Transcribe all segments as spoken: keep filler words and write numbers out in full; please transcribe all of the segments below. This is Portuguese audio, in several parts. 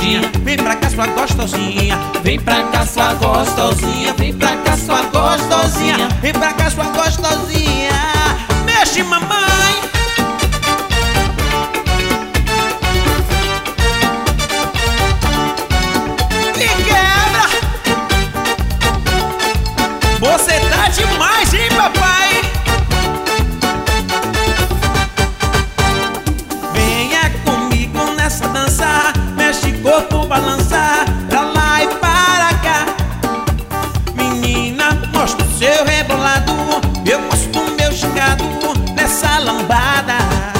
bundinha. Vem pra cá sua gostosinha, vem pra cá sua gostosinha, vem pra cá sua gostosinha, vem pra cá sua gostosinha. Mexe, mamãe. Me quebra. Você tá demais, hein, papai? Venha comigo nessa dança, mexe corpo, balançar pra lá e para cá. Menina, mostra o seu rebolado, eu mostro o meu gingado nessa lambada.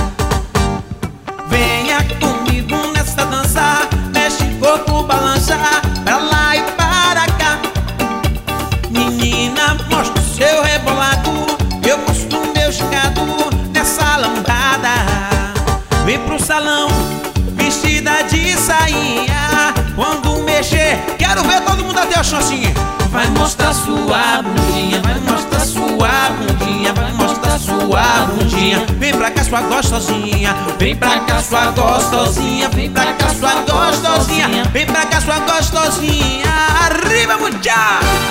Venha comigo nessa dança, mexe corpo, balançar pra lá e para cá. Menina, mostra o seu rebolado, eu mostro o meu gingado nessa lambada. Vem pro salão, vestida de sainha, quando mexer, quero ver todo mundo até o chão assim. Vai mostrar sua bundinha, vai mostrar sua bundinha, vai mostrar sua bundinha. Vem pra cá sua gostosinha, vem pra cá sua gostosinha, vem pra cá sua gostosinha, vem pra cá sua gostosinha. Arriba, muchacha!